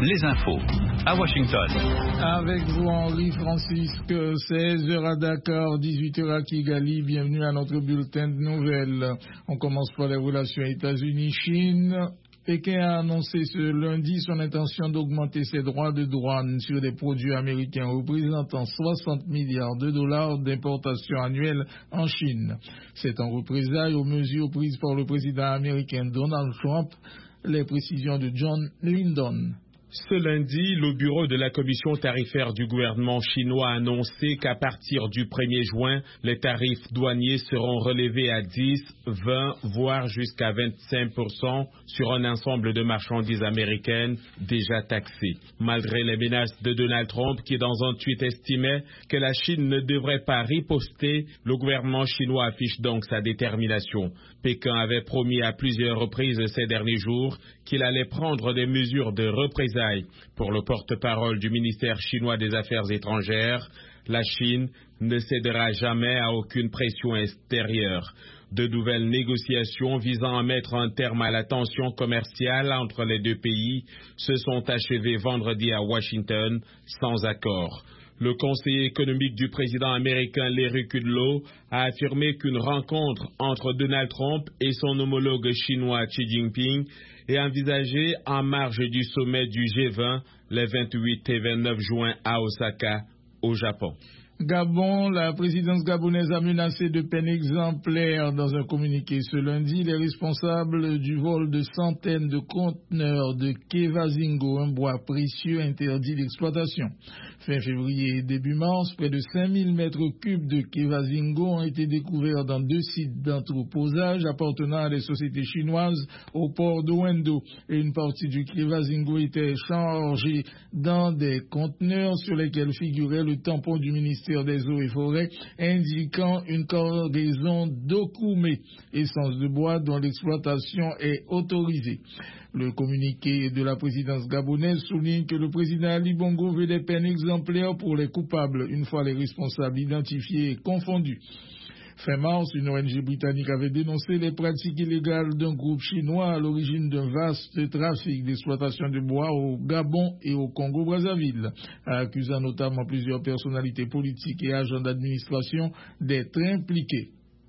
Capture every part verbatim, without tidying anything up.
les infos à Washington. Avec vous, Henri Francisque, seize heures à Dakar, dix-huit heures à Kigali. Bienvenue à notre bulletin de nouvelles. On commence par les relations États-Unis-Chine. Pékin a annoncé ce lundi son intention d'augmenter ses droits de douane sur des produits américains représentant soixante milliards de dollars d'importation annuelle en Chine. C'est en représailles aux mesures prises par le président américain Donald Trump. Les précisions de John Lyndon. Ce lundi, le bureau de la commission tarifaire du gouvernement chinois a annoncé qu'à partir du premier juin, les tarifs douaniers seront relevés à dix, vingt, voire jusqu'à vingt-cinq pour cent sur un ensemble de marchandises américaines déjà taxées. Malgré les menaces de Donald Trump qui dans un tweet estimait que la Chine ne devrait pas riposter, le gouvernement chinois affiche donc sa détermination. Pékin avait promis à plusieurs reprises ces derniers jours qu'il allait prendre des mesures de représailles. Pour le porte-parole du ministère chinois des Affaires étrangères, la Chine ne cédera jamais à aucune pression extérieure. De nouvelles négociations visant à mettre un terme à la tension commerciale entre les deux pays se sont achevées vendredi à Washington sans accord. Le conseiller économique du président américain Larry Kudlow a affirmé qu'une rencontre entre Donald Trump et son homologue chinois Xi Jinping est envisagée en marge du sommet du G vingt les vingt-huit et vingt-neuf juin à Osaka, au Japon. Gabon, la présidence gabonaise a menacé de peine exemplaire dans un communiqué ce lundi. Les responsables du vol de centaines de conteneurs de Kevazingo, un bois précieux interdit d'exploitation. Fin février et début mars, près de cinq mille mètres cubes de Kevazingo ont été découverts dans deux sites d'entreposage appartenant à des sociétés chinoises au port de Wendo. Et une partie du Kevazingo était chargée dans des conteneurs sur lesquels figurait le tampon du ministère des eaux et forêts indiquant une cargaison d'Okoumé, essence de bois dont l'exploitation est autorisée. Le communiqué de la présidence gabonaise souligne que le président Ali Bongo veut des peines exemplaires pour les coupables, une fois les responsables identifiés et confondus. Fin mars, une O N G britannique avait dénoncé les pratiques illégales d'un groupe chinois à l'origine d'un vaste trafic d'exploitation de bois au Gabon et au Congo-Brazzaville, accusant notamment plusieurs personnalités politiques et agents d'administration d'être impliqués.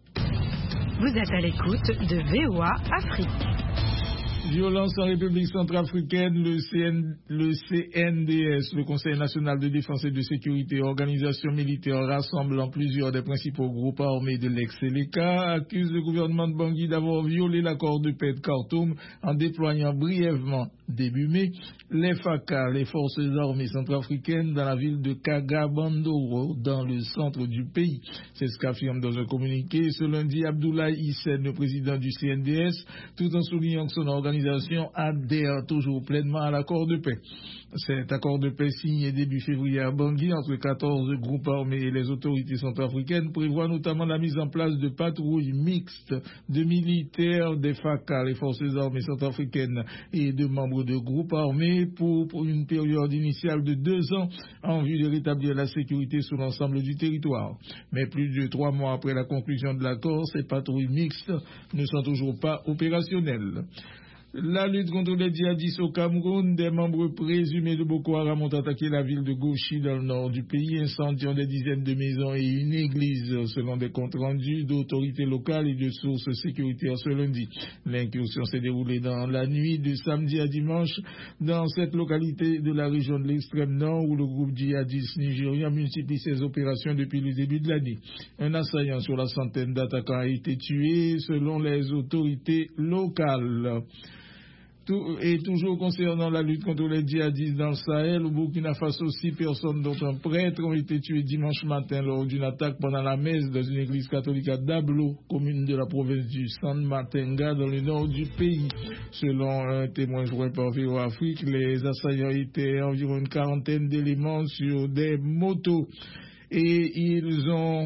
Vous êtes à l'écoute de V O A Afrique. Violence en République centrafricaine, le, C N, le C N D S, le Conseil national de défense et de sécurité, organisation militaire rassemblant plusieurs des principaux groupes armés de l'ex-Séléka, accuse le gouvernement de Bangui d'avoir violé l'accord de paix de Khartoum en déployant brièvement, début mai, les F A C A, les forces armées centrafricaines, dans la ville de Kagabandoro, dans le centre du pays. C'est ce qu'affirme dans un communiqué ce lundi Abdoulaye Hissène, le président du C N D S, tout en soulignant que son organisation adhère toujours pleinement à l'accord de paix. Cet accord de paix signé début février à Bangui entre quatorze groupes armés et les autorités centrafricaines prévoit notamment la mise en place de patrouilles mixtes de militaires des F A C A, les forces armées centrafricaines, et de membres de groupes armés pour, pour une période initiale de deux ans en vue de rétablir la sécurité sur l'ensemble du territoire. Mais plus de trois mois après la conclusion de l'accord, ces patrouilles mixtes ne sont toujours pas opérationnelles. La lutte contre les djihadistes au Cameroun, des membres présumés de Boko Haram ont attaqué la ville de Gouchi dans le nord du pays, incendiant des dizaines de maisons et une église, selon des comptes rendus d'autorités locales et de sources sécuritaires ce lundi. L'incursion s'est déroulée dans la nuit de samedi à dimanche dans cette localité de la région de l'extrême nord où le groupe djihadiste nigérien multiplie ses opérations depuis le début de l'année. Un assaillant sur la centaine d'attaquants a été tué selon les autorités locales. Tout, et toujours concernant la lutte contre les djihadistes dans le Sahel, au Burkina Faso, six personnes dont un prêtre ont été tuées dimanche matin lors d'une attaque pendant la messe dans une église catholique à Dablo, commune de la province du San Matenga dans le nord du pays. Selon un témoin joint par V O A Afrique, les assaillants étaient environ une quarantaine d'éléments sur des motos et ils ont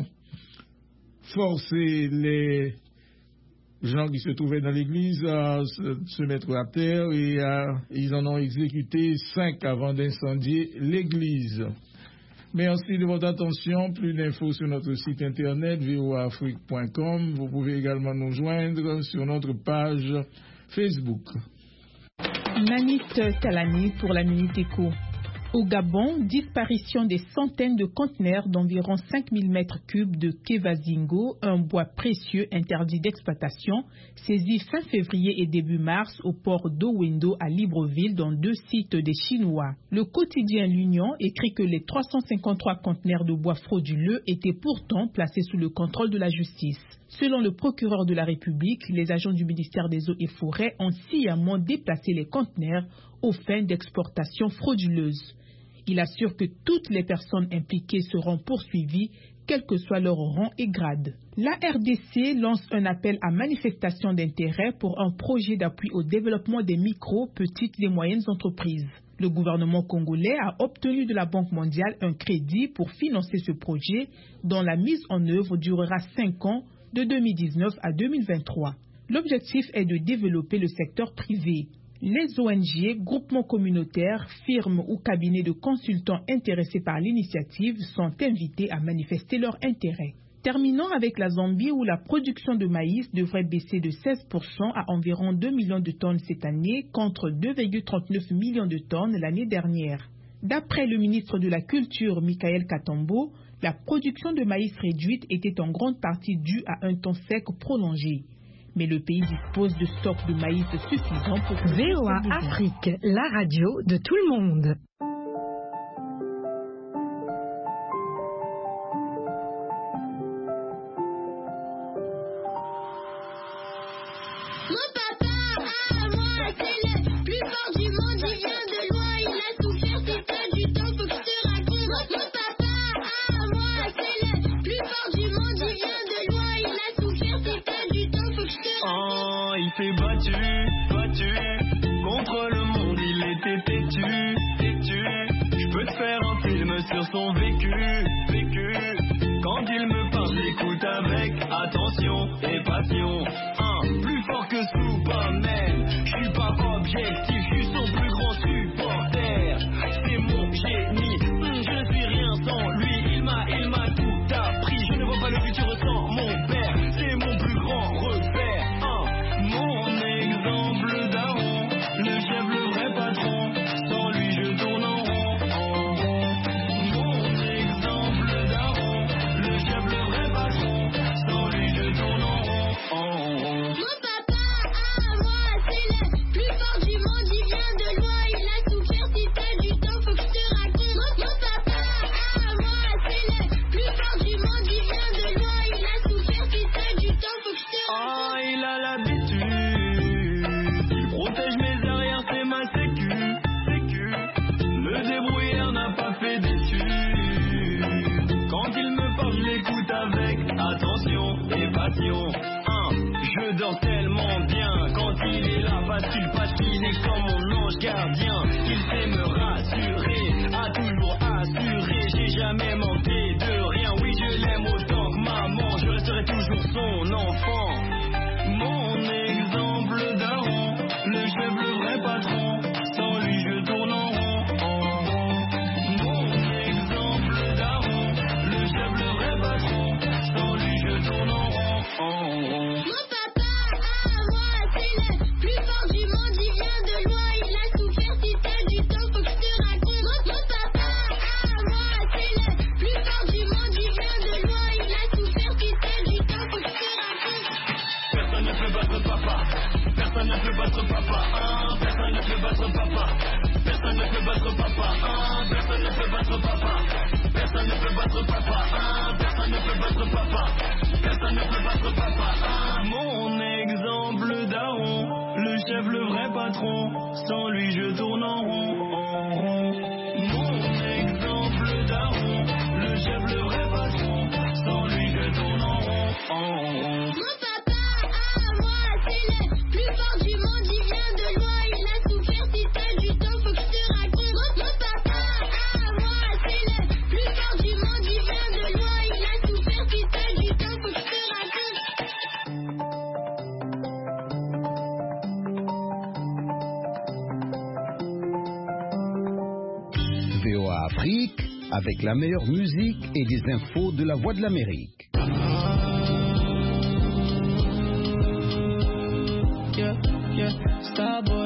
forcé les gens qui se trouvaient dans l'église à se, se mettre à terre et à, ils en ont exécuté cinq avant d'incendier l'église. Merci de votre attention. Plus d'infos sur notre site internet v o a afrique point com. Vous pouvez également nous joindre sur notre page Facebook. Nanit Talani pour la Minute Éco. Au Gabon, disparition des centaines de conteneurs d'environ cinq mille mètres cubes de Kevazingo, un bois précieux interdit d'exploitation, saisi fin février et début mars au port d'Owendo à Libreville dans deux sites des Chinois. Le quotidien L'Union écrit que les trois cent cinquante-trois conteneurs de bois frauduleux étaient pourtant placés sous le contrôle de la justice. Selon le procureur de la République, les agents du ministère des Eaux et Forêts ont sciemment déplacé les conteneurs aux fins d'exportation frauduleuse. Il assure que toutes les personnes impliquées seront poursuivies, quel que soit leur rang et grade. La R D C lance un appel à manifestation d'intérêt pour un projet d'appui au développement des micro, petites et moyennes entreprises. Le gouvernement congolais a obtenu de la Banque mondiale un crédit pour financer ce projet dont la mise en œuvre durera cinq ans, de deux mille dix-neuf à deux mille vingt-trois. L'objectif est de développer le secteur privé. Les O N G, groupements communautaires, firmes ou cabinets de consultants intéressés par l'initiative sont invités à manifester leur intérêt. Terminons avec la Zambie où la production de maïs devrait baisser de seize pour cent à environ deux millions de tonnes cette année contre deux virgule trente-neuf millions de tonnes l'année dernière. D'après le ministre de la Culture, Michael Katambo, la production de maïs réduite était en grande partie due à un temps sec prolongé. Mais le pays dispose de stocks de maïs suffisants pour... V O A Afrique, la radio de tout le monde. Mon papa, à moi, c'est le plus fort du monde. Il vient de loin, il a souffert, c'est pas du temps, faut que je te raconte. Mon papa, à moi, c'est le plus fort du monde. Il vient de loin, il a souffert, c'est pas du temps, faut que je te raconte. Oh, il s'est battu, battu, contre le monde, il était têtu, têtu. Je peux te faire un film sur son vécu, vécu. Quand il me parle, j'écoute avec attention et passion. Un, plus fort que Superman, je suis pas objectif, je suis son plus grand supporter. C'est mon génie, hum, je ne suis rien sans lui, il m'a, il m'a tout appris. Je ne vois pas le futur sans mon père, c'est mon plus grand repère. Un, mon exemple daron, le chef, le vrai patron, sans lui je tourne en rond, en rond. Mon exemple daron, le chef, le vrai patron, sans lui je tourne en rond, en rond. Mon papa, à moi, c'est le plus fort du monde. Il vient de loin, il a souffert, si t'as du temps, faut que je te raconte. Mon papa, à moi, c'est le plus fort du monde. Il vient de loin, il a souffert, si t'as du temps, faut que je te raconte. Ah, il a l'habitude, il protège mes arrières, c'est ma sécu, sécu. Le débrouillard n'a pas fait d'études. Quand il me parle, je l'écoute avec attention et passion. Un, je dors tellement bien quand il est là, facile, facile, et comme mon ange gardien. Il sait me rassurer, a toujours assuré, j'ai jamais manqué de rien. Oui, je l'aime autant que maman, je resterai toujours son enfant. Mon exemple daron, le chef, le vrai patron, sans lui je tourne en rond, en rond. Mon exemple daron, le chef, le vrai patron, sans lui je tourne en rond, en rond. Mon papa, à moi, c'est le plus fort du monde. Il vient de loin, il a souffert, si t'as du temps, faut que je te raconte. Mon papa, à moi, c'est le plus fort du monde. Il vient de loin, il a souffert, si t'as du temps, faut que je te raconte. Personne ne peut battre papa, personne ne peut battre papa, hein. Personne ne peut battre papa, personne ne peut battre papa, hein. Personne ne peut battre papa, personne ne peut battre papa, hein. Personne ne peut battre papa, personne ne peut battre papa, hein. Mon exemple daron, le chef, le vrai patron, sans lui je tourne en rond, en rond. Mon exemple daron, le chef, le vrai patron, sans lui je tourne en rond, en rond. Mon papa, à moi, c'est le plus fort du monde. Il vient de loin, il a souffert, si t'as du temps, faut que je te raconte. Mon papa, à moi, c'est le plus fort du monde. Il vient de loin, il a souffert, si t'as du temps, faut que je te raconte. V O A Afrique, avec la meilleure musique et des infos de la Voix de l'Amérique. Yeah, yeah, Starboy.